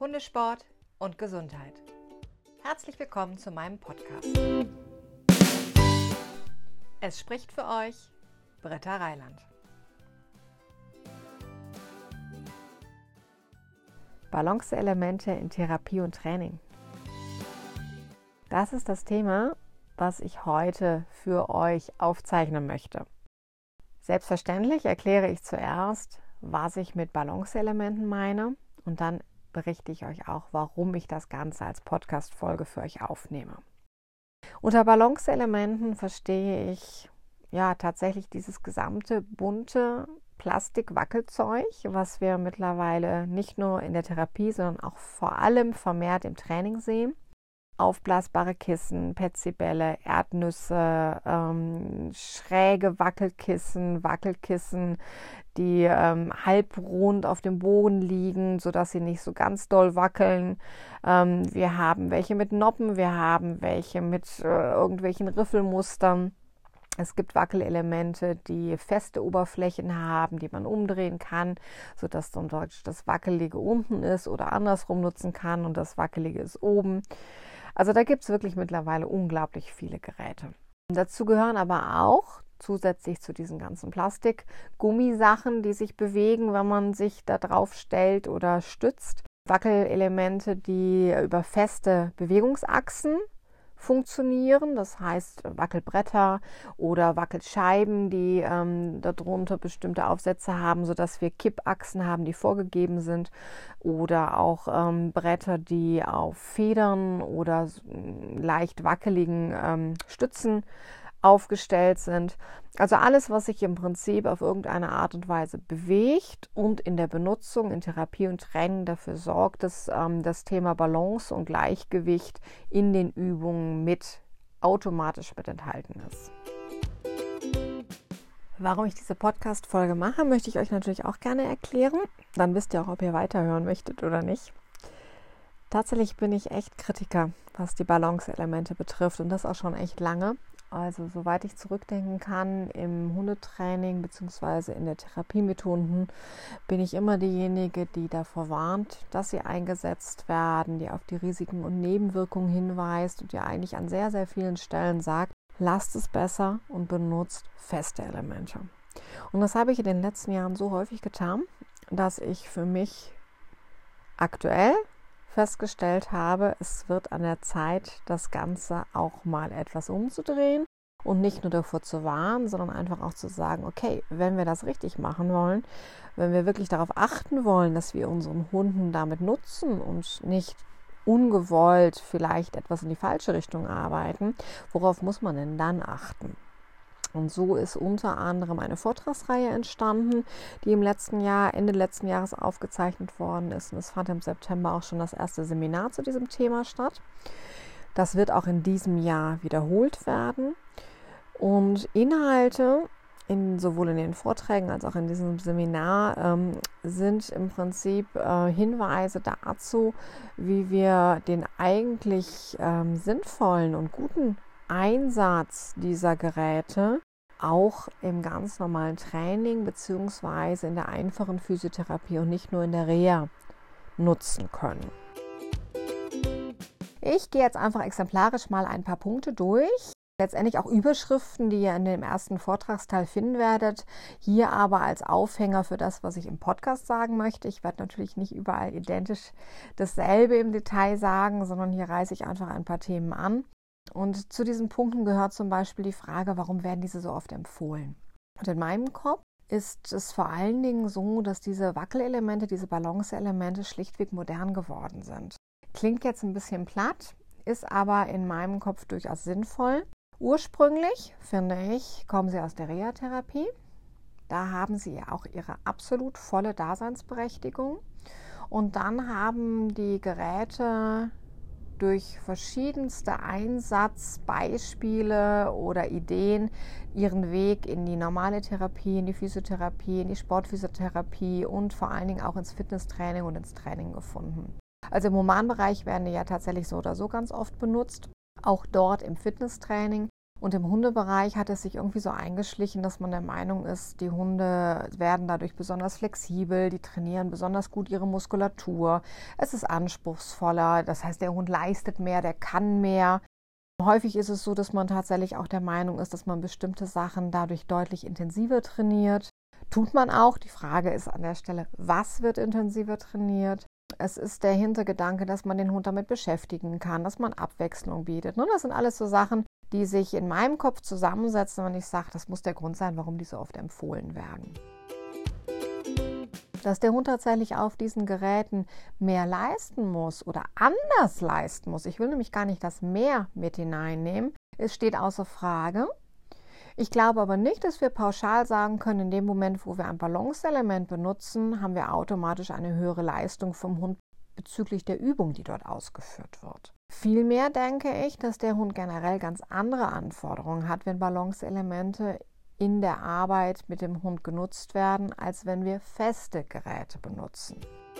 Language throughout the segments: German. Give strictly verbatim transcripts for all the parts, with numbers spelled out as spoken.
Hundesport und Gesundheit. Herzlich willkommen zu meinem Podcast. Es spricht für euch Britta Reiland. Balanceelemente in Therapie und Training. Das ist das Thema, was ich heute für euch aufzeichnen möchte. Selbstverständlich erkläre ich zuerst, was ich mit Balanceelementen meine, und dann berichte ich euch auch, warum ich das Ganze als Podcast-Folge für euch aufnehme. Unter Balanceelementen verstehe ich ja tatsächlich dieses gesamte bunte Plastik-Wackelzeug, was wir mittlerweile nicht nur in der Therapie, sondern auch vor allem vermehrt im Training sehen. Aufblasbare Kissen, Petsybälle, Erdnüsse, ähm, schräge Wackelkissen, Wackelkissen, die ähm, halbrund auf dem Boden liegen, sodass sie nicht so ganz doll wackeln. Ähm, wir haben welche mit Noppen, wir haben welche mit äh, irgendwelchen Riffelmustern. Es gibt Wackelelemente, die feste Oberflächen haben, die man umdrehen kann, sodass dann Deutsch das Wackelige unten ist oder andersrum nutzen kann und das Wackelige ist oben. Also da gibt es wirklich mittlerweile unglaublich viele Geräte. Und dazu gehören aber auch zusätzlich zu diesen ganzen Plastik-Gummisachen, die sich bewegen, wenn man sich da drauf stellt oder stützt. Wackelelemente, die über feste Bewegungsachsen funktionieren, das heißt Wackelbretter oder Wackelscheiben, die ähm, darunter bestimmte Aufsätze haben, sodass wir Kippachsen haben, die vorgegeben sind, oder auch ähm, Bretter, die auf Federn oder leicht wackeligen ähm, Stützen aufgestellt sind. Also alles, was sich im Prinzip auf irgendeine Art und Weise bewegt und in der Benutzung, in Therapie und Training dafür sorgt, dass ähm, das Thema Balance und Gleichgewicht in den Übungen mit automatisch mit enthalten ist. Warum ich diese Podcast-Folge mache, möchte ich euch natürlich auch gerne erklären. Dann wisst ihr auch, ob ihr weiterhören möchtet oder nicht. Tatsächlich bin ich echt Kritiker, was die Balance-Elemente betrifft, und das auch schon echt lange. Also soweit ich zurückdenken kann, im Hundetraining bzw. in der Therapiemethoden bin ich immer diejenige, die davor warnt, dass sie eingesetzt werden, die auf die Risiken und Nebenwirkungen hinweist und ja eigentlich an sehr, sehr vielen Stellen sagt, lasst es besser und benutzt feste Elemente. Und das habe ich in den letzten Jahren so häufig getan, dass ich für mich aktuell festgestellt habe, es wird an der Zeit, das Ganze auch mal etwas umzudrehen und nicht nur davor zu warnen, sondern einfach auch zu sagen, okay, wenn wir das richtig machen wollen, wenn wir wirklich darauf achten wollen, dass wir unseren Hunden damit nutzen und nicht ungewollt vielleicht etwas in die falsche Richtung arbeiten, worauf muss man denn dann achten? Und so ist unter anderem eine Vortragsreihe entstanden, die im letzten Jahr, Ende letzten Jahres aufgezeichnet worden ist. Und es fand im September auch schon das erste Seminar zu diesem Thema statt. Das wird auch in diesem Jahr wiederholt werden. Und Inhalte, in, sowohl in den Vorträgen als auch in diesem Seminar, ähm, sind im Prinzip äh, Hinweise dazu, wie wir den eigentlich ähm, sinnvollen und guten Einsatz dieser Geräte auch im ganz normalen Training bzw. in der einfachen Physiotherapie und nicht nur in der Reha nutzen können. Ich gehe jetzt einfach exemplarisch mal ein paar Punkte durch. Letztendlich auch Überschriften, die ihr in dem ersten Vortragsteil finden werdet. Hier aber als Aufhänger für das, was ich im Podcast sagen möchte. Ich werde natürlich nicht überall identisch dasselbe im Detail sagen, sondern hier reiße ich einfach ein paar Themen an. Und zu diesen Punkten gehört zum Beispiel die Frage, warum werden diese so oft empfohlen? Und in meinem Kopf ist es vor allen Dingen so, dass diese Wackelelemente, diese Balanceelemente schlichtweg modern geworden sind. Klingt jetzt ein bisschen platt, ist aber in meinem Kopf durchaus sinnvoll. Ursprünglich, finde ich, kommen sie aus der Reha-Therapie. Da haben sie ja auch ihre absolut volle Daseinsberechtigung. Und dann haben die Geräte durch verschiedenste Einsatzbeispiele oder Ideen ihren Weg in die normale Therapie, in die Physiotherapie, in die Sportphysiotherapie und vor allen Dingen auch ins Fitnesstraining und ins Training gefunden. Also im Humanbereich werden die ja tatsächlich so oder so ganz oft benutzt, auch dort im Fitnesstraining. Und im Hundebereich hat es sich irgendwie so eingeschlichen, dass man der Meinung ist, die Hunde werden dadurch besonders flexibel, die trainieren besonders gut ihre Muskulatur, es ist anspruchsvoller, das heißt, der Hund leistet mehr, der kann mehr. Häufig ist es so, dass man tatsächlich auch der Meinung ist, dass man bestimmte Sachen dadurch deutlich intensiver trainiert. Tut man auch. Die Frage ist an der Stelle, was wird intensiver trainiert? Es ist der Hintergedanke, dass man den Hund damit beschäftigen kann, dass man Abwechslung bietet. Das sind alles so Sachen, die sich in meinem Kopf zusammensetzen, wenn ich sage, das muss der Grund sein, warum die so oft empfohlen werden. Dass der Hund tatsächlich auf diesen Geräten mehr leisten muss oder anders leisten muss. Ich will nämlich gar nicht das mehr mit hineinnehmen. Es steht außer Frage. Ich glaube aber nicht, dass wir pauschal sagen können, in dem Moment, wo wir ein Balanceelement benutzen, haben wir automatisch eine höhere Leistung vom Hund bezüglich der Übung, die dort ausgeführt wird. Vielmehr denke ich, dass der Hund generell ganz andere Anforderungen hat, wenn Balanceelemente in der Arbeit mit dem Hund genutzt werden, als wenn wir feste Geräte benutzen.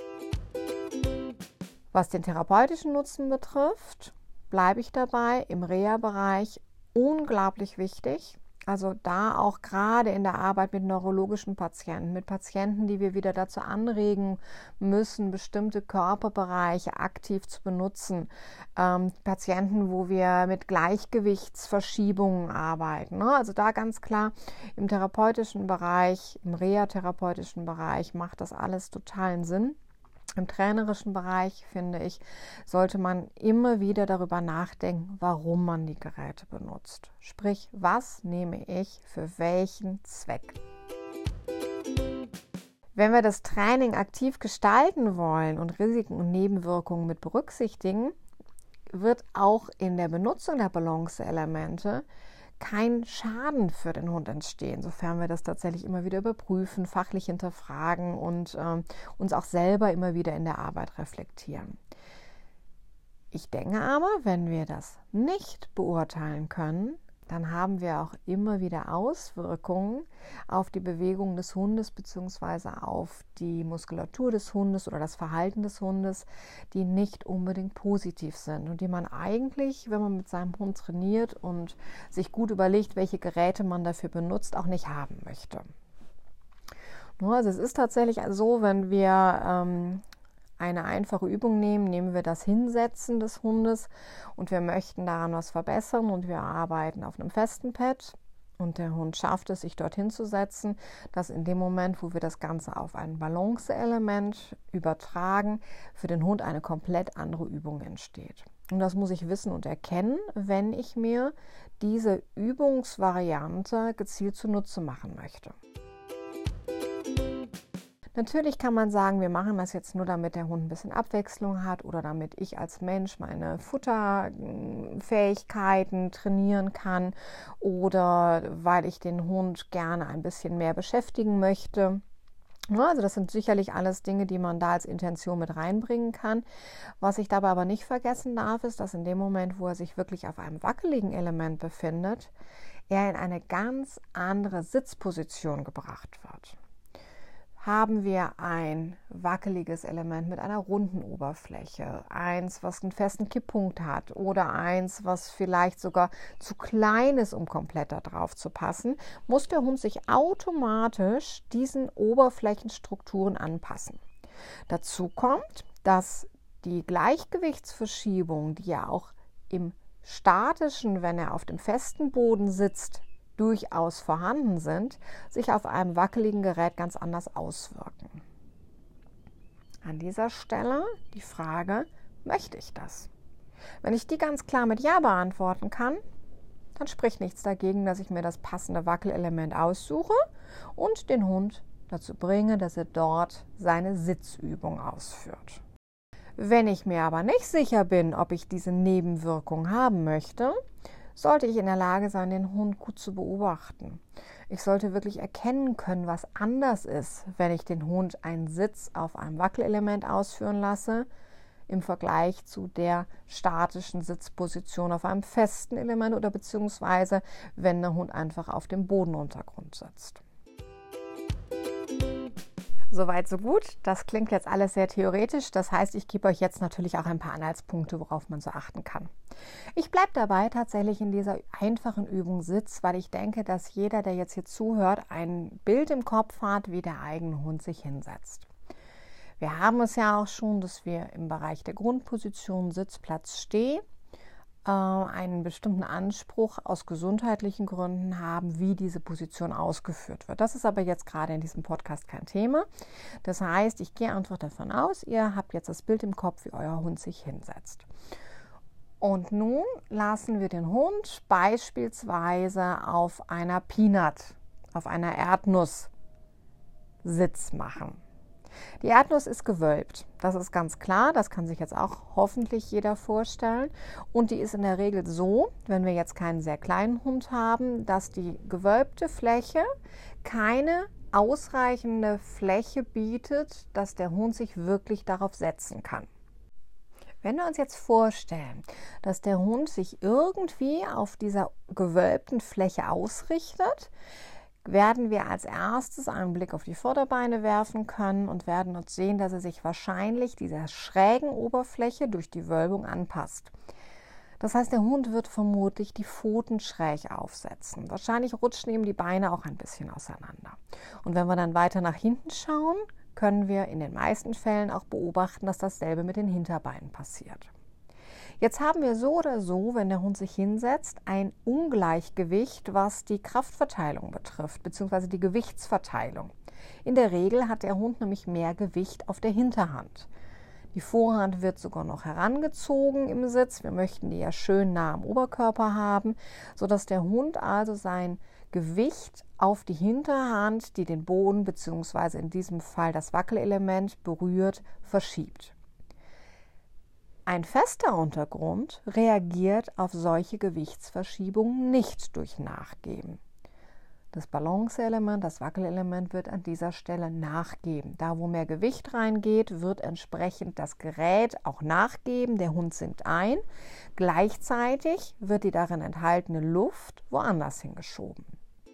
Was den therapeutischen Nutzen betrifft, bleibe ich dabei, im Reha-Bereich unglaublich wichtig. Also da auch gerade in der Arbeit mit neurologischen Patienten, mit Patienten, die wir wieder dazu anregen müssen, bestimmte Körperbereiche aktiv zu benutzen. Ähm, Patienten, wo wir mit Gleichgewichtsverschiebungen arbeiten. Ne? Also da ganz klar im therapeutischen Bereich, im reha-therapeutischen Bereich macht das alles totalen Sinn. Im trainerischen Bereich, finde ich, sollte man immer wieder darüber nachdenken, warum man die Geräte benutzt. Sprich, was nehme ich für welchen Zweck? Wenn wir das Training aktiv gestalten wollen und Risiken und Nebenwirkungen mit berücksichtigen, wird auch in der Benutzung der Balanceelemente kein Schaden für den Hund entstehen, sofern wir das tatsächlich immer wieder überprüfen, fachlich hinterfragen und äh, uns auch selber immer wieder in der Arbeit reflektieren. Ich denke aber, wenn wir das nicht beurteilen können, dann haben wir auch immer wieder Auswirkungen auf die Bewegung des Hundes bzw. auf die Muskulatur des Hundes oder das Verhalten des Hundes, die nicht unbedingt positiv sind und die man eigentlich, wenn man mit seinem Hund trainiert und sich gut überlegt, welche Geräte man dafür benutzt, auch nicht haben möchte. Also es ist tatsächlich so, wenn wir ähm, eine einfache Übung nehmen, nehmen wir das Hinsetzen des Hundes und wir möchten daran was verbessern und wir arbeiten auf einem festen Pad und der Hund schafft es, sich dorthin zu setzen, dass in dem Moment, wo wir das Ganze auf ein Balanceelement übertragen, für den Hund eine komplett andere Übung entsteht. Und das muss ich wissen und erkennen, wenn ich mir diese Übungsvariante gezielt zunutze machen möchte. Natürlich kann man sagen, wir machen das jetzt nur, damit der Hund ein bisschen Abwechslung hat oder damit ich als Mensch meine Futterfähigkeiten trainieren kann oder weil ich den Hund gerne ein bisschen mehr beschäftigen möchte. Also das sind sicherlich alles Dinge, die man da als Intention mit reinbringen kann. Was ich dabei aber nicht vergessen darf, ist, dass in dem Moment, wo er sich wirklich auf einem wackeligen Element befindet, er in eine ganz andere Sitzposition gebracht wird. Haben wir ein wackeliges Element mit einer runden Oberfläche, eins, was einen festen Kipppunkt hat oder eins, was vielleicht sogar zu klein ist, um komplett da drauf zu passen, muss der Hund sich automatisch diesen Oberflächenstrukturen anpassen. Dazu kommt, dass die Gleichgewichtsverschiebung, die ja auch im statischen, wenn er auf dem festen Boden sitzt, durchaus vorhanden sind, sich auf einem wackeligen Gerät ganz anders auswirken. An dieser Stelle die Frage, möchte ich das? Wenn ich die ganz klar mit Ja beantworten kann, dann spricht nichts dagegen, dass ich mir das passende Wackelelement aussuche und den Hund dazu bringe, dass er dort seine Sitzübung ausführt. Wenn ich mir aber nicht sicher bin, ob ich diese Nebenwirkung haben möchte, sollte ich in der Lage sein, den Hund gut zu beobachten. Ich sollte wirklich erkennen können, was anders ist, wenn ich den Hund einen Sitz auf einem Wackelelement ausführen lasse, im Vergleich zu der statischen Sitzposition auf einem festen Element oder beziehungsweise wenn der Hund einfach auf dem Bodenuntergrund sitzt. Soweit, so gut. Das klingt jetzt alles sehr theoretisch. Das heißt, ich gebe euch jetzt natürlich auch ein paar Anhaltspunkte, worauf man so achten kann. Ich bleibe dabei tatsächlich in dieser einfachen Übung Sitz, weil ich denke, dass jeder, der jetzt hier zuhört, ein Bild im Kopf hat, wie der eigene Hund sich hinsetzt. Wir haben es ja auch schon, dass wir im Bereich der Grundposition Sitz, Platz, Steh einen bestimmten Anspruch aus gesundheitlichen Gründen haben, wie diese Position ausgeführt wird. Das ist aber jetzt gerade in diesem Podcast kein Thema. Das heißt, ich gehe einfach davon aus, ihr habt jetzt das Bild im Kopf, wie euer Hund sich hinsetzt. Und nun lassen wir den Hund beispielsweise auf einer Peanut, auf einer Erdnuss Sitz machen. Die Erdnuss ist gewölbt, das ist ganz klar, das kann sich jetzt auch hoffentlich jeder vorstellen. Und die ist in der Regel so, wenn wir jetzt keinen sehr kleinen Hund haben, dass die gewölbte Fläche keine ausreichende Fläche bietet, dass der Hund sich wirklich darauf setzen kann. Wenn wir uns jetzt vorstellen, dass der Hund sich irgendwie auf dieser gewölbten Fläche ausrichtet, werden wir als erstes einen Blick auf die Vorderbeine werfen können und werden uns sehen, dass er sich wahrscheinlich dieser schrägen Oberfläche durch die Wölbung anpasst. Das heißt, der Hund wird vermutlich die Pfoten schräg aufsetzen. Wahrscheinlich rutschen ihm die Beine auch ein bisschen auseinander. Und wenn wir dann weiter nach hinten schauen, können wir in den meisten Fällen auch beobachten, dass dasselbe mit den Hinterbeinen passiert. Jetzt haben wir so oder so, wenn der Hund sich hinsetzt, ein Ungleichgewicht, was die Kraftverteilung betrifft, beziehungsweise die Gewichtsverteilung. In der Regel hat der Hund nämlich mehr Gewicht auf der Hinterhand. Die Vorhand wird sogar noch herangezogen im Sitz. Wir möchten die ja schön nah am Oberkörper haben, sodass der Hund also sein Gewicht auf die Hinterhand, die den Boden beziehungsweise in diesem Fall das Wackelelement berührt, verschiebt. Ein fester Untergrund reagiert auf solche Gewichtsverschiebungen nicht durch Nachgeben. Das Balanceelement, das Wackelelement wird an dieser Stelle nachgeben. Da, wo mehr Gewicht reingeht, wird entsprechend das Gerät auch nachgeben. Der Hund sinkt ein. Gleichzeitig wird die darin enthaltene Luft woanders hingeschoben.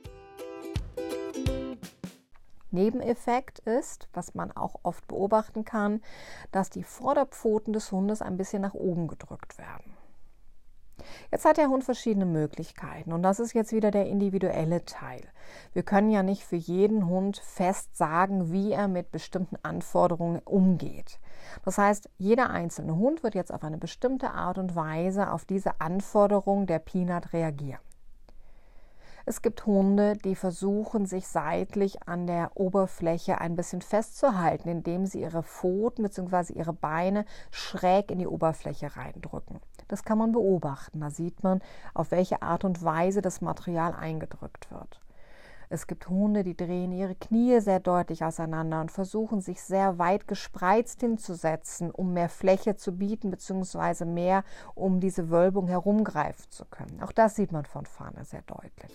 Nebeneffekt ist, was man auch oft beobachten kann, dass die Vorderpfoten des Hundes ein bisschen nach oben gedrückt werden. Jetzt hat der Hund verschiedene Möglichkeiten und das ist jetzt wieder der individuelle Teil. Wir können ja nicht für jeden Hund fest sagen, wie er mit bestimmten Anforderungen umgeht. Das heißt, jeder einzelne Hund wird jetzt auf eine bestimmte Art und Weise auf diese Anforderung der Peanut reagieren. Es gibt Hunde, die versuchen, sich seitlich an der Oberfläche ein bisschen festzuhalten, indem sie ihre Pfoten bzw. ihre Beine schräg in die Oberfläche reindrücken. Das kann man beobachten. Da sieht man, auf welche Art und Weise das Material eingedrückt wird. Es gibt Hunde, die drehen ihre Knie sehr deutlich auseinander und versuchen, sich sehr weit gespreizt hinzusetzen, um mehr Fläche zu bieten bzw. mehr, um diese Wölbung herumgreifen zu können. Auch das sieht man von vorne sehr deutlich.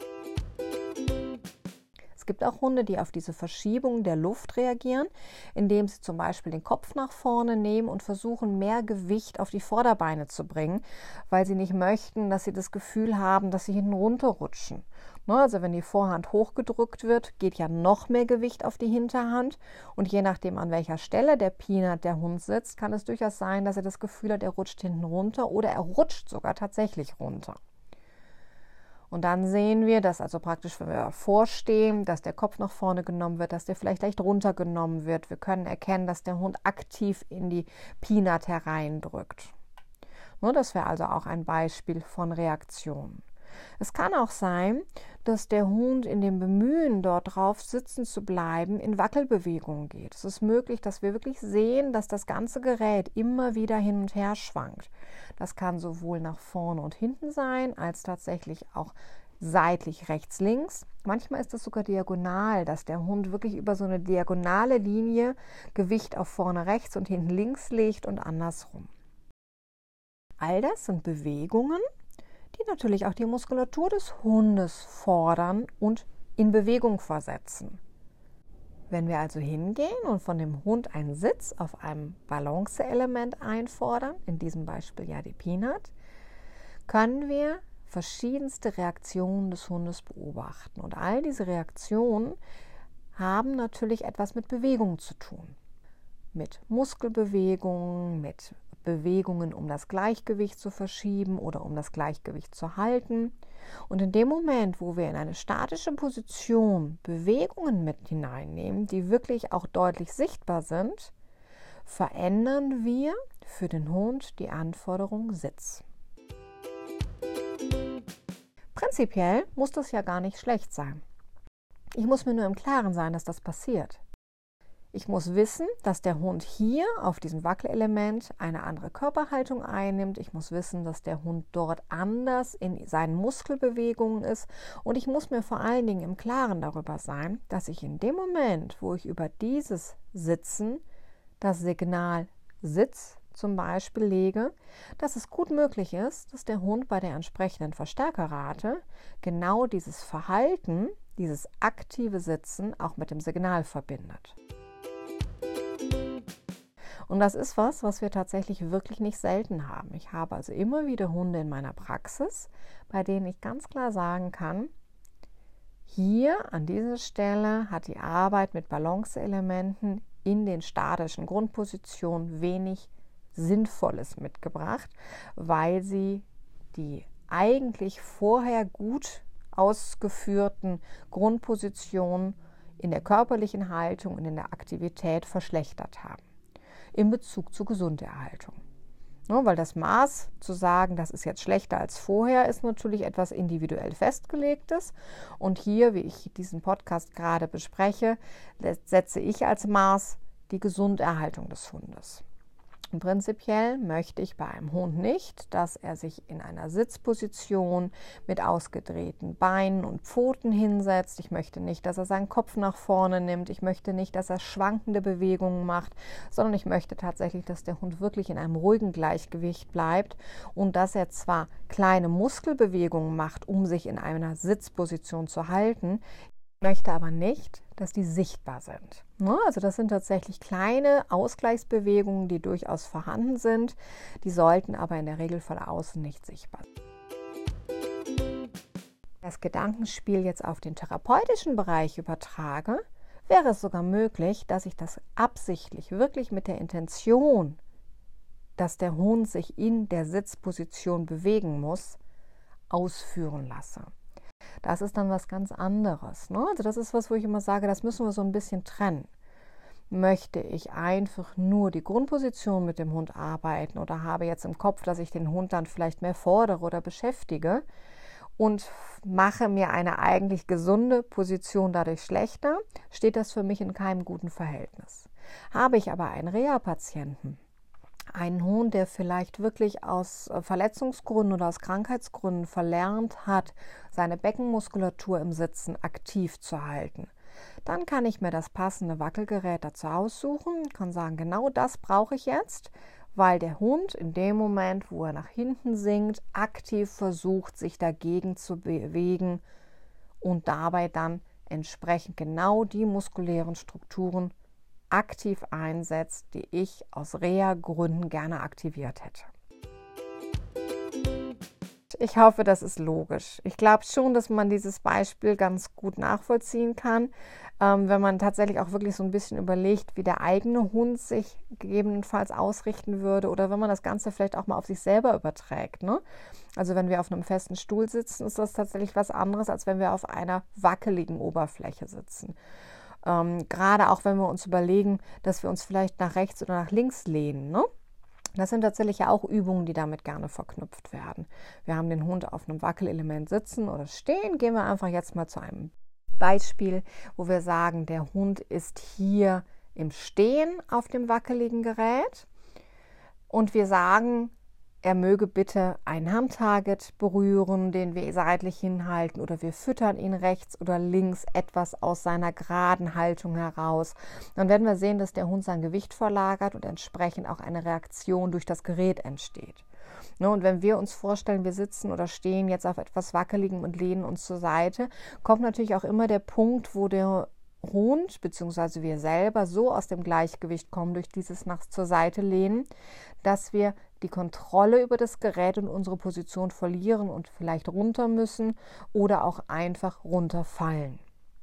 Es gibt auch Hunde, die auf diese Verschiebung der Luft reagieren, indem sie zum Beispiel den Kopf nach vorne nehmen und versuchen, mehr Gewicht auf die Vorderbeine zu bringen, weil sie nicht möchten, dass sie das Gefühl haben, dass sie hinten runterrutschen. Also wenn die Vorhand hochgedrückt wird, geht ja noch mehr Gewicht auf die Hinterhand und je nachdem, an welcher Stelle der Peanut der Hund sitzt, kann es durchaus sein, dass er das Gefühl hat, er rutscht hinten runter oder er rutscht sogar tatsächlich runter. Und dann sehen wir, dass also praktisch, wenn wir vorstehen, dass der Kopf nach vorne genommen wird, dass der vielleicht leicht runtergenommen wird. Wir können erkennen, dass der Hund aktiv in die Peanut hereindrückt. Das wäre also auch ein Beispiel von Reaktion. Es kann auch sein, dass der Hund in dem Bemühen, dort drauf sitzen zu bleiben, in Wackelbewegungen geht. Es ist möglich, dass wir wirklich sehen, dass das ganze Gerät immer wieder hin und her schwankt. Das kann sowohl nach vorne und hinten sein, als tatsächlich auch seitlich rechts, links. Manchmal ist es sogar diagonal, dass der Hund wirklich über so eine diagonale Linie Gewicht auf vorne rechts und hinten links legt und andersrum. All das sind Bewegungen, die natürlich auch die Muskulatur des Hundes fordern und in Bewegung versetzen. Wenn wir also hingehen und von dem Hund einen Sitz auf einem Balanceelement einfordern, in diesem Beispiel ja die Peanut, können wir verschiedenste Reaktionen des Hundes beobachten. Und all diese Reaktionen haben natürlich etwas mit Bewegung zu tun. Mit Muskelbewegungen, mit Bewegungen, um das Gleichgewicht zu verschieben oder um das Gleichgewicht zu halten. Und in dem Moment, wo wir in eine statische Position Bewegungen mit hineinnehmen, die wirklich auch deutlich sichtbar sind, verändern wir für den Hund die Anforderung Sitz. Prinzipiell muss das ja gar nicht schlecht sein. Ich muss mir nur im Klaren sein, dass das passiert. Ich muss wissen, dass der Hund hier auf diesem Wackelelement eine andere Körperhaltung einnimmt. Ich muss wissen, dass der Hund dort anders in seinen Muskelbewegungen ist. Und ich muss mir vor allen Dingen im Klaren darüber sein, dass ich in dem Moment, wo ich über dieses Sitzen das Signal Sitz zum Beispiel lege, dass es gut möglich ist, dass der Hund bei der entsprechenden Verstärkerrate genau dieses Verhalten, dieses aktive Sitzen auch mit dem Signal verbindet. Und das ist was, was wir tatsächlich wirklich nicht selten haben. Ich habe also immer wieder Hunde in meiner Praxis, bei denen ich ganz klar sagen kann, hier an dieser Stelle hat die Arbeit mit Balanceelementen in den statischen Grundpositionen wenig Sinnvolles mitgebracht, weil sie die eigentlich vorher gut ausgeführten Grundpositionen in der körperlichen Haltung und in der Aktivität verschlechtert haben in Bezug zur Gesunderhaltung. Ja, weil das Maß zu sagen, das ist jetzt schlechter als vorher, ist natürlich etwas individuell Festgelegtes. Und hier, wie ich diesen Podcast gerade bespreche, setze ich als Maß die Gesunderhaltung des Hundes. Und prinzipiell möchte ich bei einem Hund nicht, dass er sich in einer Sitzposition mit ausgedrehten Beinen und Pfoten hinsetzt. Ich möchte nicht, dass er seinen Kopf nach vorne nimmt. Ich möchte nicht, dass er schwankende Bewegungen macht, sondern ich möchte tatsächlich, dass der Hund wirklich in einem ruhigen Gleichgewicht bleibt und dass er zwar kleine Muskelbewegungen macht, um sich in einer Sitzposition zu halten, möchte aber nicht, dass die sichtbar sind. Also das sind tatsächlich kleine Ausgleichsbewegungen, die durchaus vorhanden sind. Die sollten aber in der Regel von außen nicht sichtbar sein. Das Gedankenspiel jetzt auf den therapeutischen Bereich übertrage, wäre es sogar möglich, dass ich das absichtlich wirklich mit der Intention, dass der Hund sich in der Sitzposition bewegen muss, ausführen lasse. Das ist dann was ganz anderes. Ne? Also das ist was, wo ich immer sage, das müssen wir so ein bisschen trennen. Möchte ich einfach nur die Grundposition mit dem Hund arbeiten oder habe jetzt im Kopf, dass ich den Hund dann vielleicht mehr fordere oder beschäftige und mache mir eine eigentlich gesunde Position dadurch schlechter, steht das für mich in keinem guten Verhältnis. Habe ich aber einen Reha-Patienten, einen Hund, der vielleicht wirklich aus Verletzungsgründen oder aus Krankheitsgründen verlernt hat, seine Beckenmuskulatur im Sitzen aktiv zu halten, dann kann ich mir das passende Wackelgerät dazu aussuchen, kann sagen, genau das brauche ich jetzt, weil der Hund in dem Moment, wo er nach hinten sinkt, aktiv versucht, sich dagegen zu bewegen und dabei dann entsprechend genau die muskulären Strukturen aktiv einsetzt, die ich aus Reha-Gründen gerne aktiviert hätte. Ich hoffe, das ist logisch. Ich glaube schon, dass man dieses Beispiel ganz gut nachvollziehen kann, ähm, wenn man tatsächlich auch wirklich so ein bisschen überlegt, wie der eigene Hund sich gegebenenfalls ausrichten würde oder wenn man das Ganze vielleicht auch mal auf sich selber überträgt. Ne? Also wenn wir auf einem festen Stuhl sitzen, ist das tatsächlich was anderes, als wenn wir auf einer wackeligen Oberfläche sitzen. Ähm, gerade auch wenn wir uns überlegen, dass wir uns vielleicht nach rechts oder nach links lehnen. Ne? Das sind tatsächlich ja auch Übungen, die damit gerne verknüpft werden. Wir haben den Hund auf einem Wackelelement sitzen oder stehen. Gehen wir einfach jetzt mal zu einem Beispiel, wo wir sagen, der Hund ist hier im Stehen auf dem wackeligen Gerät und wir sagen, er möge bitte ein Handtarget berühren, den wir seitlich hinhalten oder wir füttern ihn rechts oder links etwas aus seiner geraden Haltung heraus. Dann werden wir sehen, dass der Hund sein Gewicht verlagert und entsprechend auch eine Reaktion durch das Gerät entsteht. Und wenn wir uns vorstellen, wir sitzen oder stehen jetzt auf etwas Wackeligem und lehnen uns zur Seite, kommt natürlich auch immer der Punkt, wo der Hund bzw. wir selber so aus dem Gleichgewicht kommen durch dieses nach zur Seite lehnen, dass wir die Kontrolle über das Gerät und unsere Position verlieren und vielleicht runter müssen oder auch einfach runterfallen.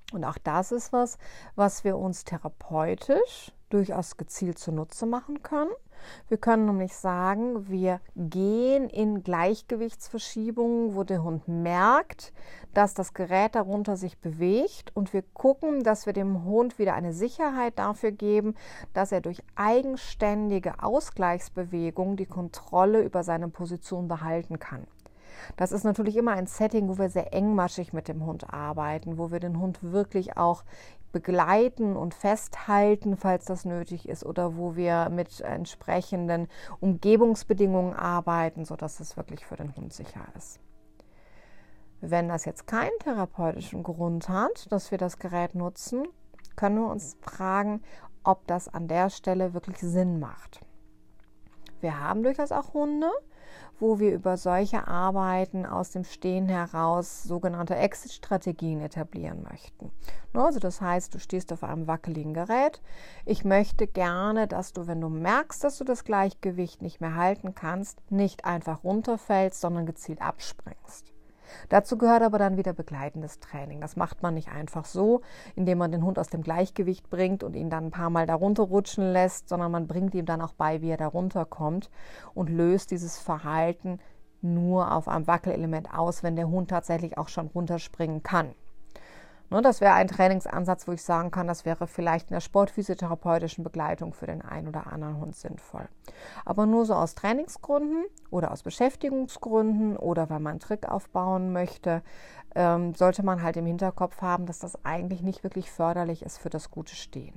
Und auch das ist was, was wir uns therapeutisch durchaus gezielt zunutze machen können. Wir können nämlich sagen, wir gehen in Gleichgewichtsverschiebungen, wo der Hund merkt, dass das Gerät darunter sich bewegt, und wir gucken, dass wir dem Hund wieder eine Sicherheit dafür geben, dass er durch eigenständige Ausgleichsbewegung die Kontrolle über seine Position behalten kann. Das ist natürlich immer ein Setting, wo wir sehr engmaschig mit dem Hund arbeiten, wo wir den Hund wirklich auch begleiten und festhalten, falls das nötig ist, oder wo wir mit entsprechenden Umgebungsbedingungen arbeiten, sodass es wirklich für den Hund sicher ist. Wenn das jetzt keinen therapeutischen Grund hat, dass wir das Gerät nutzen, können wir uns fragen, ob das an der Stelle wirklich Sinn macht. Wir haben durchaus auch Hunde, wo wir über solche Arbeiten aus dem Stehen heraus sogenannte Exit-Strategien etablieren möchten. Also das heißt, du stehst auf einem wackeligen Gerät. Ich möchte gerne, dass du, wenn du merkst, dass du das Gleichgewicht nicht mehr halten kannst, nicht einfach runterfällst, sondern gezielt abspringst. Dazu gehört aber dann wieder begleitendes Training. Das macht man nicht einfach so, indem man den Hund aus dem Gleichgewicht bringt und ihn dann ein paar Mal darunter rutschen lässt, sondern man bringt ihm dann auch bei, wie er darunter kommt, und löst dieses Verhalten nur auf einem Wackelelement aus, wenn der Hund tatsächlich auch schon runterspringen kann. Das wäre ein Trainingsansatz, wo ich sagen kann, das wäre vielleicht in der sportphysiotherapeutischen Begleitung für den einen oder anderen Hund sinnvoll. Aber nur so aus Trainingsgründen oder aus Beschäftigungsgründen oder weil man einen Trick aufbauen möchte, ähm, sollte man halt im Hinterkopf haben, dass das eigentlich nicht wirklich förderlich ist für das gute Stehen.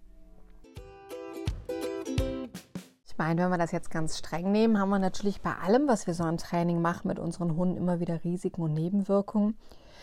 Ich meine, wenn wir das jetzt ganz streng nehmen, haben wir natürlich bei allem, was wir so an Training machen mit unseren Hunden, immer wieder Risiken und Nebenwirkungen.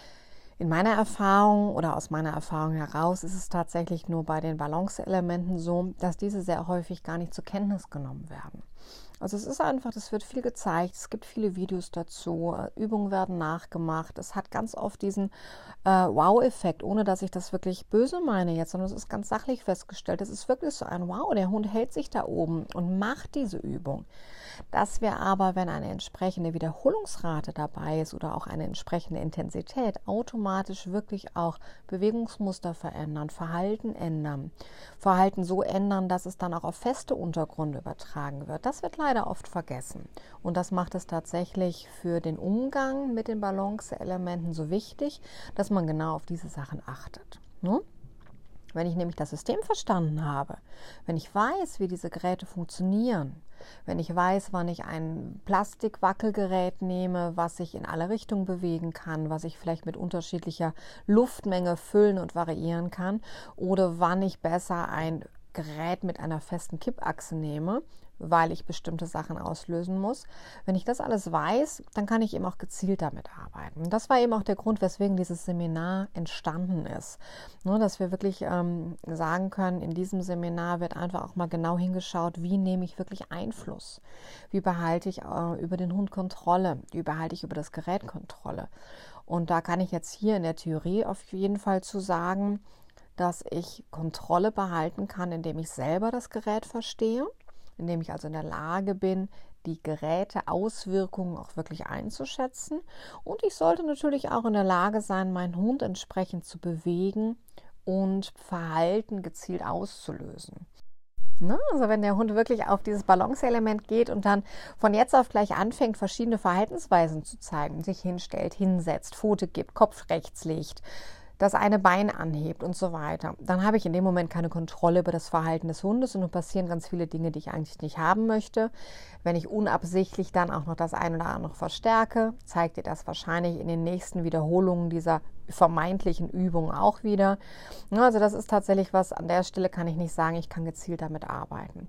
In meiner Erfahrung oder aus meiner Erfahrung heraus ist es tatsächlich nur bei den Balanceelementen so, dass diese sehr häufig gar nicht zur Kenntnis genommen werden. Also es ist einfach, es wird viel gezeigt, es gibt viele Videos dazu, Übungen werden nachgemacht. Es hat ganz oft diesen äh, Wow-Effekt, ohne dass ich das wirklich böse meine jetzt, sondern es ist ganz sachlich festgestellt. Es ist wirklich so ein Wow, der Hund hält sich da oben und macht diese Übung. Dass wir aber, wenn eine entsprechende Wiederholungsrate dabei ist oder auch eine entsprechende Intensität, automatisch wirklich auch Bewegungsmuster verändern, Verhalten ändern, Verhalten so ändern, dass es dann auch auf feste Untergründe übertragen wird. Das wird leider oft vergessen. Und das macht es tatsächlich für den Umgang mit den Balanceelementen so wichtig, dass man genau auf diese Sachen achtet. Ne? Wenn ich nämlich das System verstanden habe, wenn ich weiß, wie diese Geräte funktionieren, wenn ich weiß, wann ich ein Plastikwackelgerät nehme, was sich in alle Richtungen bewegen kann, was ich vielleicht mit unterschiedlicher Luftmenge füllen und variieren kann, oder wann ich besser ein Gerät mit einer festen Kippachse nehme, weil ich bestimmte Sachen auslösen muss. Wenn ich das alles weiß, dann kann ich eben auch gezielt damit arbeiten. Und das war eben auch der Grund, weswegen dieses Seminar entstanden ist. Nur, dass wir wirklich ähm, sagen können, in diesem Seminar wird einfach auch mal genau hingeschaut, wie nehme ich wirklich Einfluss? Wie behalte ich äh, über den Hund Kontrolle? Wie behalte ich über das Gerät Kontrolle? Und da kann ich jetzt hier in der Theorie auf jeden Fall zu sagen, dass ich Kontrolle behalten kann, indem ich selber das Gerät verstehe, indem ich also in der Lage bin, die Geräteauswirkungen auch wirklich einzuschätzen. Und ich sollte natürlich auch in der Lage sein, meinen Hund entsprechend zu bewegen und Verhalten gezielt auszulösen. Ne? Also wenn der Hund wirklich auf dieses Balanceelement geht und dann von jetzt auf gleich anfängt, verschiedene Verhaltensweisen zu zeigen, sich hinstellt, hinsetzt, Pfote gibt, Kopf rechts legt, das eine Bein anhebt und so weiter, dann habe ich in dem Moment keine Kontrolle über das Verhalten des Hundes und dann passieren ganz viele Dinge, die ich eigentlich nicht haben möchte. Wenn ich unabsichtlich dann auch noch das eine oder andere verstärke, zeigt dir das wahrscheinlich in den nächsten Wiederholungen dieser vermeintlichen Übung auch wieder. Also das ist tatsächlich was, an der Stelle kann ich nicht sagen, ich kann gezielt damit arbeiten.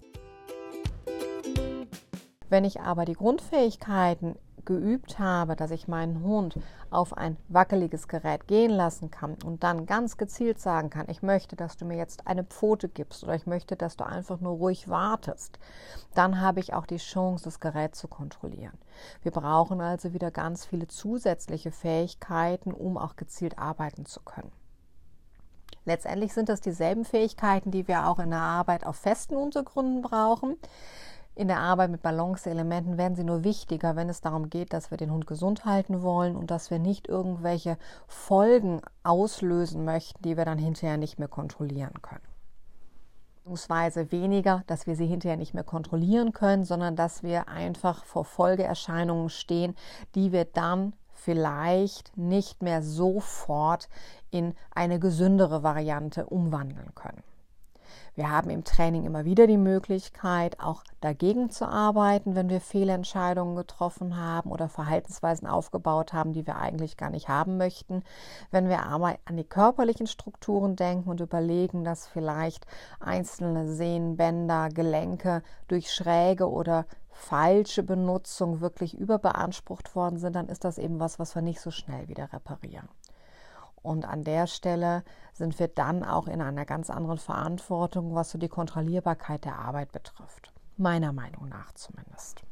Wenn ich aber die Grundfähigkeiten geübt habe, dass ich meinen Hund auf ein wackeliges Gerät gehen lassen kann und dann ganz gezielt sagen kann, ich möchte, dass du mir jetzt eine Pfote gibst oder ich möchte, dass du einfach nur ruhig wartest, dann habe ich auch die Chance, das Gerät zu kontrollieren. Wir brauchen also wieder ganz viele zusätzliche Fähigkeiten, um auch gezielt arbeiten zu können. Letztendlich sind das dieselben Fähigkeiten, die wir auch in der Arbeit auf festen Untergründen brauchen. In der Arbeit mit Balanceelementen werden sie nur wichtiger, wenn es darum geht, dass wir den Hund gesund halten wollen und dass wir nicht irgendwelche Folgen auslösen möchten, die wir dann hinterher nicht mehr kontrollieren können. Beziehungsweise weniger, dass wir sie hinterher nicht mehr kontrollieren können, sondern dass wir einfach vor Folgeerscheinungen stehen, die wir dann vielleicht nicht mehr sofort in eine gesündere Variante umwandeln können. Wir haben im Training immer wieder die Möglichkeit, auch dagegen zu arbeiten, wenn wir Fehlentscheidungen getroffen haben oder Verhaltensweisen aufgebaut haben, die wir eigentlich gar nicht haben möchten. Wenn wir aber an die körperlichen Strukturen denken und überlegen, dass vielleicht einzelne Sehnenbänder, Gelenke durch schräge oder falsche Benutzung wirklich überbeansprucht worden sind, dann ist das eben was, was wir nicht so schnell wieder reparieren. Und an der Stelle sind wir dann auch in einer ganz anderen Verantwortung, was so die Kontrollierbarkeit der Arbeit betrifft. Meiner Meinung nach zumindest.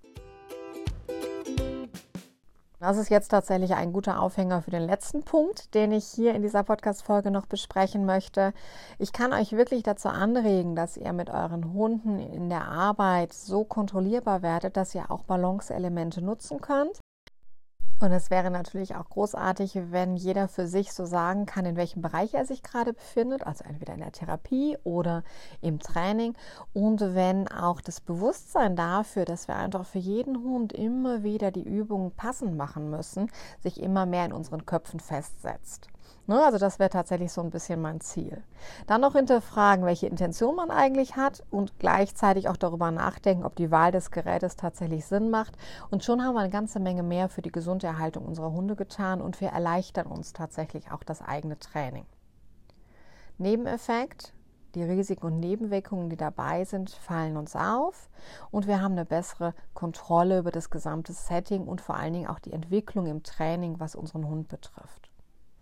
Das ist jetzt tatsächlich ein guter Aufhänger für den letzten Punkt, den ich hier in dieser Podcast-Folge noch besprechen möchte. Ich kann euch wirklich dazu anregen, dass ihr mit euren Hunden in der Arbeit so kontrollierbar werdet, dass ihr auch Balanceelemente nutzen könnt. Und es wäre natürlich auch großartig, wenn jeder für sich so sagen kann, in welchem Bereich er sich gerade befindet, also entweder in der Therapie oder im Training. Und wenn auch das Bewusstsein dafür, dass wir einfach für jeden Hund immer wieder die Übungen passend machen müssen, sich immer mehr in unseren Köpfen festsetzt. Also das wäre tatsächlich so ein bisschen mein Ziel. Dann noch hinterfragen, welche Intention man eigentlich hat und gleichzeitig auch darüber nachdenken, ob die Wahl des Gerätes tatsächlich Sinn macht. Und schon haben wir eine ganze Menge mehr für die Gesunderhaltung unserer Hunde getan und wir erleichtern uns tatsächlich auch das eigene Training. Nebeneffekt: Die Risiken und Nebenwirkungen, die dabei sind, fallen uns auf und wir haben eine bessere Kontrolle über das gesamte Setting und vor allen Dingen auch die Entwicklung im Training, was unseren Hund betrifft.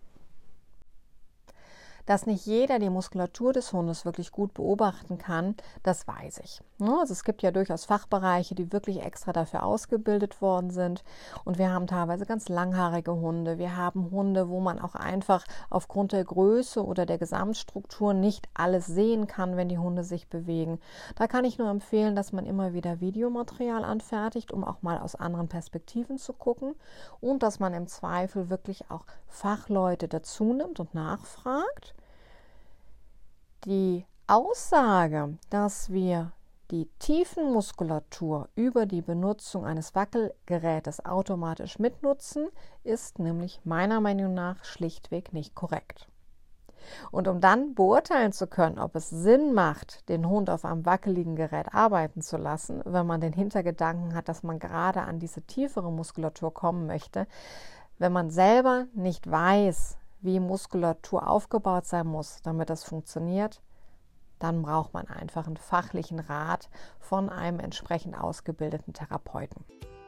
Dass nicht jeder die Muskulatur des Hundes wirklich gut beobachten kann, das weiß ich. Also es gibt ja durchaus Fachbereiche, die wirklich extra dafür ausgebildet worden sind. Und wir haben teilweise ganz langhaarige Hunde. Wir haben Hunde, wo man auch einfach aufgrund der Größe oder der Gesamtstruktur nicht alles sehen kann, wenn die Hunde sich bewegen. Da kann ich nur empfehlen, dass man immer wieder Videomaterial anfertigt, um auch mal aus anderen Perspektiven zu gucken. Und dass man im Zweifel wirklich auch Fachleute dazu nimmt und nachfragt. Die Aussage, dass wir die Tiefenmuskulatur über die Benutzung eines Wackelgerätes automatisch mitnutzen, ist nämlich meiner Meinung nach schlichtweg nicht korrekt. Und um dann beurteilen zu können, ob es Sinn macht, den Hund auf einem wackeligen Gerät arbeiten zu lassen, wenn man den Hintergedanken hat, dass man gerade an diese tiefere Muskulatur kommen möchte, wenn man selber nicht weiß, wie Muskulatur aufgebaut sein muss, damit das funktioniert, dann braucht man einfach einen fachlichen Rat von einem entsprechend ausgebildeten Therapeuten.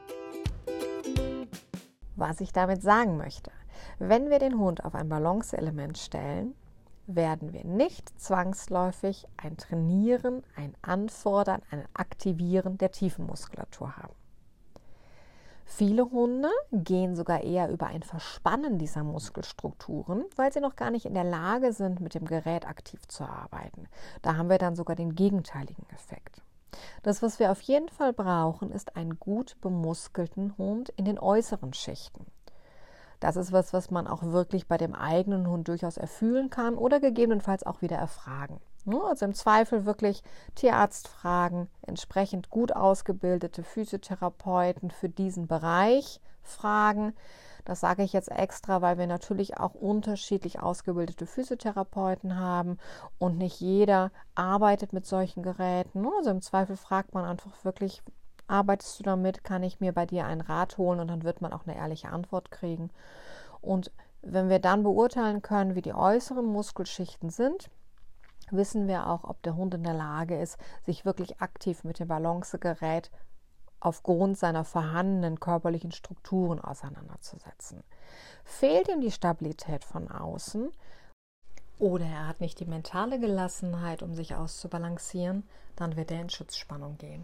Was ich damit sagen möchte: Wenn wir den Hund auf ein Balanceelement stellen, werden wir nicht zwangsläufig ein Trainieren, ein Anfordern, ein Aktivieren der Tiefenmuskulatur haben. Viele Hunde gehen sogar eher über ein Verspannen dieser Muskelstrukturen, weil sie noch gar nicht in der Lage sind, mit dem Gerät aktiv zu arbeiten. Da haben wir dann sogar den gegenteiligen Effekt. Das, was wir auf jeden Fall brauchen, ist einen gut bemuskelten Hund in den äußeren Schichten. Das ist was, was man auch wirklich bei dem eigenen Hund durchaus erfühlen kann oder gegebenenfalls auch wieder erfragen. Also im Zweifel wirklich Tierarzt fragen, entsprechend gut ausgebildete Physiotherapeuten für diesen Bereich fragen. Das sage ich jetzt extra, weil wir natürlich auch unterschiedlich ausgebildete Physiotherapeuten haben und nicht jeder arbeitet mit solchen Geräten. Also im Zweifel fragt man einfach wirklich: Arbeitest du damit? Kann ich mir bei dir einen Rat holen? Und dann wird man auch eine ehrliche Antwort kriegen. Und wenn wir dann beurteilen können, wie die äußeren Muskelschichten sind, wissen wir auch, ob der Hund in der Lage ist, sich wirklich aktiv mit dem Balancegerät aufgrund seiner vorhandenen körperlichen Strukturen auseinanderzusetzen. Fehlt ihm die Stabilität von außen oder er hat nicht die mentale Gelassenheit, um sich auszubalancieren, dann wird er in Schutzspannung gehen.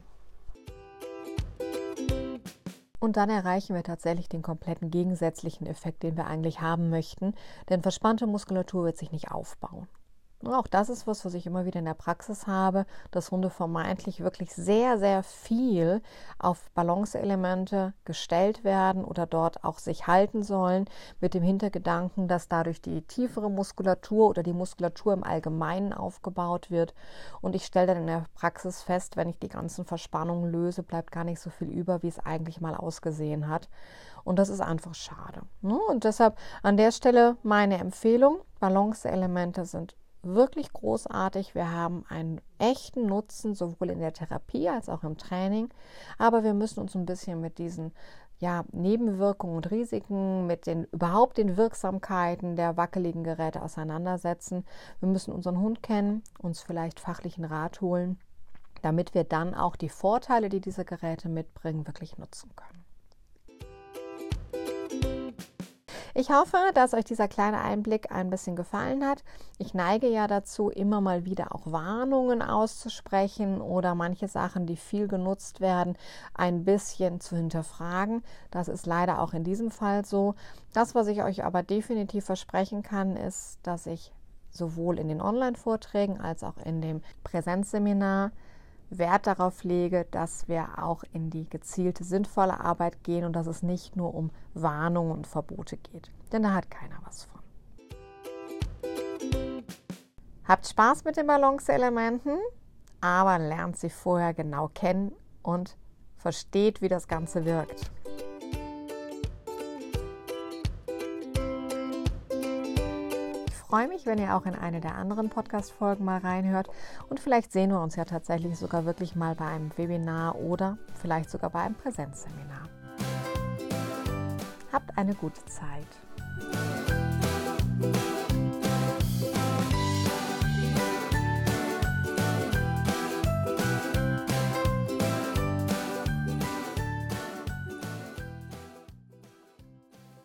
Und dann erreichen wir tatsächlich den kompletten gegensätzlichen Effekt, den wir eigentlich haben möchten, denn verspannte Muskulatur wird sich nicht aufbauen. Auch das ist was, was ich immer wieder in der Praxis habe, dass Hunde vermeintlich wirklich sehr, sehr viel auf Balanceelemente gestellt werden oder dort auch sich halten sollen, mit dem Hintergedanken, dass dadurch die tiefere Muskulatur oder die Muskulatur im Allgemeinen aufgebaut wird. Und ich stelle dann in der Praxis fest, wenn ich die ganzen Verspannungen löse, bleibt gar nicht so viel über, wie es eigentlich mal ausgesehen hat. Und das ist einfach schade. Und deshalb an der Stelle meine Empfehlung: Balanceelemente sind wirklich großartig. Wir haben einen echten Nutzen, sowohl in der Therapie als auch im Training. Aber wir müssen uns ein bisschen mit diesen ja, Nebenwirkungen und Risiken, mit den überhaupt den Wirksamkeiten der wackeligen Geräte auseinandersetzen. Wir müssen unseren Hund kennen, uns vielleicht fachlichen Rat holen, damit wir dann auch die Vorteile, die diese Geräte mitbringen, wirklich nutzen können. Ich hoffe, dass euch dieser kleine Einblick ein bisschen gefallen hat. Ich neige ja dazu, immer mal wieder auch Warnungen auszusprechen oder manche Sachen, die viel genutzt werden, ein bisschen zu hinterfragen. Das ist leider auch in diesem Fall so. Das, was ich euch aber definitiv versprechen kann, ist, dass ich sowohl in den Online-Vorträgen als auch in dem Präsenzseminar Wert darauf lege, dass wir auch in die gezielte, sinnvolle Arbeit gehen und dass es nicht nur um Warnungen und Verbote geht. Denn da hat keiner was von. Habt Spaß mit den Balanceelementen, aber lernt sie vorher genau kennen und versteht, wie das Ganze wirkt. Ich freue mich, wenn ihr auch in eine der anderen Podcast-Folgen mal reinhört und vielleicht sehen wir uns ja tatsächlich sogar wirklich mal bei einem Webinar oder vielleicht sogar bei einem Präsenzseminar. Habt eine gute Zeit.